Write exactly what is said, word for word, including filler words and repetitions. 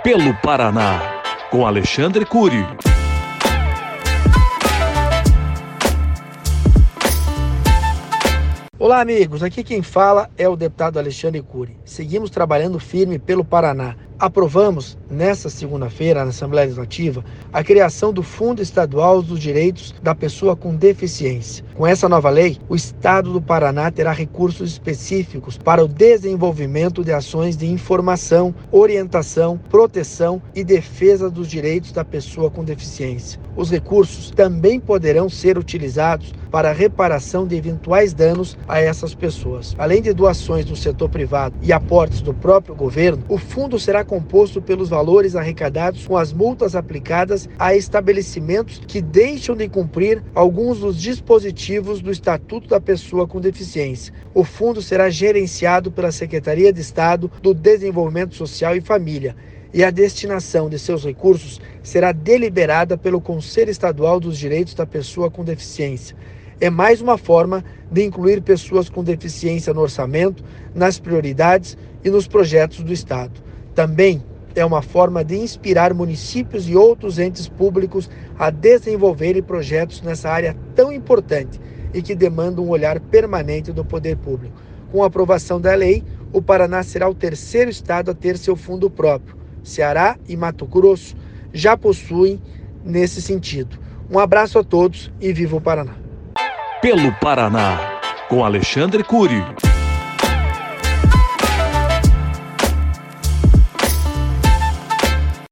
Pelo Paraná, com Alexandre Cury. Olá, amigos. Aqui quem fala é o deputado Alexandre Cury. Seguimos trabalhando firme pelo Paraná. Aprovamos, nesta segunda-feira, na Assembleia Legislativa, a criação do Fundo Estadual dos Direitos da Pessoa com Deficiência. Com essa nova lei, o Estado do Paraná terá recursos específicos para o desenvolvimento de ações de informação, orientação, proteção e defesa dos direitos da pessoa com deficiência. Os recursos também poderão ser utilizados para a reparação de eventuais danos a essas pessoas. Além de doações do setor privado e aportes do próprio governo, o fundo será composto pelos valores arrecadados com as multas aplicadas a estabelecimentos que deixam de cumprir alguns dos dispositivos do Estatuto da Pessoa com Deficiência. O fundo será gerenciado pela Secretaria de Estado do Desenvolvimento Social e Família, e a destinação de seus recursos será deliberada pelo Conselho Estadual dos Direitos da Pessoa com Deficiência. É mais uma forma de incluir pessoas com deficiência no orçamento, nas prioridades e nos projetos do Estado. Também é uma forma de inspirar municípios e outros entes públicos a desenvolverem projetos nessa área tão importante e que demanda um olhar permanente do poder público. Com a aprovação da lei, o Paraná será o terceiro estado a ter seu fundo próprio. Ceará e Mato Grosso já possuem nesse sentido. Um abraço a todos e viva o Paraná. Pelo Paraná, com Alexandre Cury.